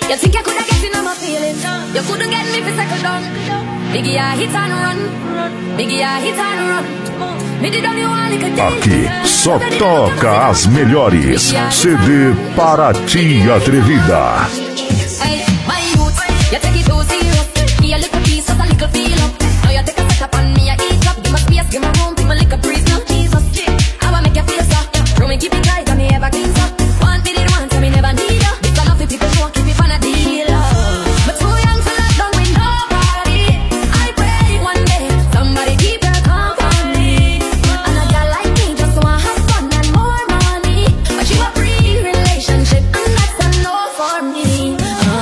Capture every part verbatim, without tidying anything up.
You think I coulda get in on my feelings? You couldn't get me for second down. Biggie, I hit and run. Biggie, I hit and run. Me did only one little thing. Aqui só toca as melhores. C D Paraty Atrevida. Hey, my youth, you take it too serious. Me a little piece, just a little feel up. Now you take a set up on me, I eat up. Give my space, give my room, give my little breeze. Now Jesus, I wanna make you feel so. Throw me, keep it tight, and me ever clean so. Want me did want, so me never need ya. This a love for people who keep it on a deal. But too young to love done with nobody. I pray one day somebody keep their company. And a girl like me just wanna have fun and more money. But you a pre-relationship, and that's a no for me.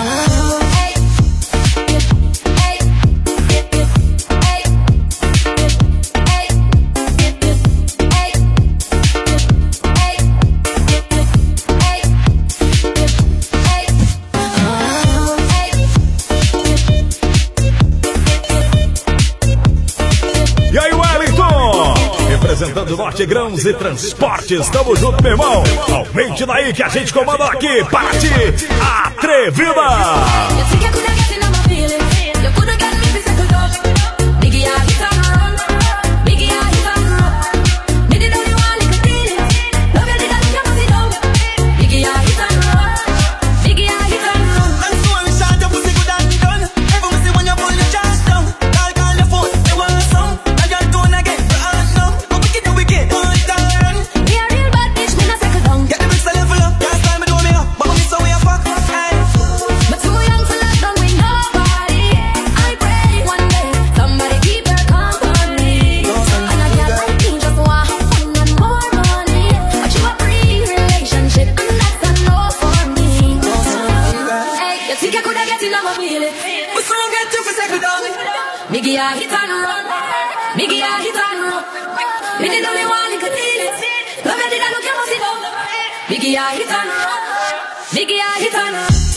Representando Norte Grãos e Transportes, tamo junto, meu irmão. Aumente daí que a gente comanda aqui, Paraty Atrevida. Biggie, I hit and run. Biggie, I hit and run. Me did only one little thing. Love you did I look at my Biggie, I hit and run. Biggie, I hit and run.